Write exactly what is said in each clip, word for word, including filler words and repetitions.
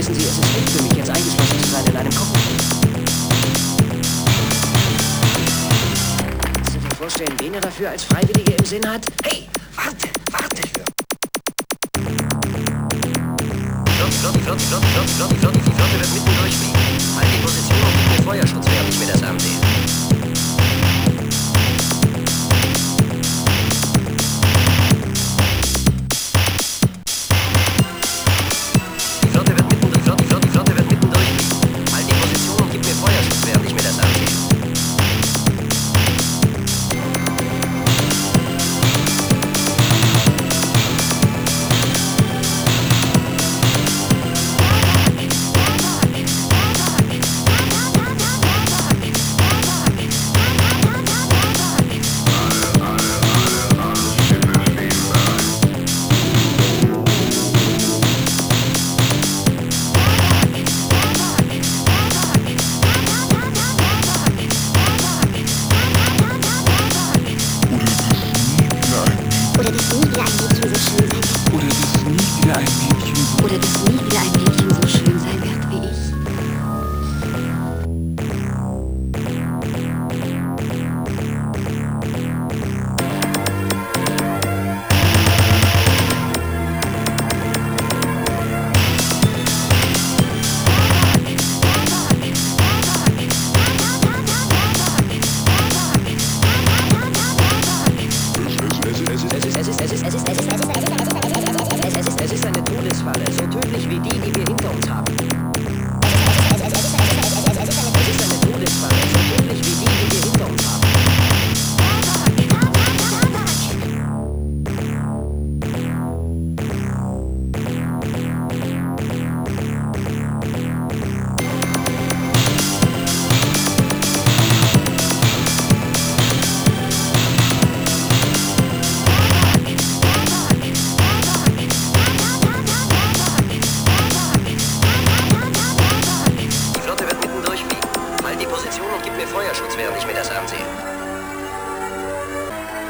Wissen Sie, es ist schlecht für mich, jetzt eingeschlossen zu sein in einem Cockpit. Kannst du dir vorstellen, wen er dafür als Freiwillige im Sinn hat? Hey, warte, warte! Flotte, Flotte, Flotte, Flotte, Flotte, Flotte, die Flotte wird mitten durchfliegen. Halt die Position und gib mir Feuerschutz, während ich mir das ansehe. Die Flotte wird mitten durch, Flotte, Flotte, die Flotte wird mitten durchfliegen. Halt die Position und gib mir Feuerschutz, während ich mir das ansehe. Oder dass nie wieder ein Mädchen so schön sein wird wie ich. Es ist eine Todesfalle, so tödlich wie die, die wir hinter uns haben. Es ist eine Todesfalle, so tödlich wie die, die wir hinter uns haben. Und gib mir Feuerschutz, während ich mir das ansehe.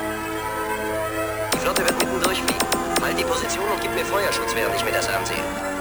Die Flotte wird mitten durchfliegen. Halt die Position und gib mir Feuerschutz, während ich mir das ansehe.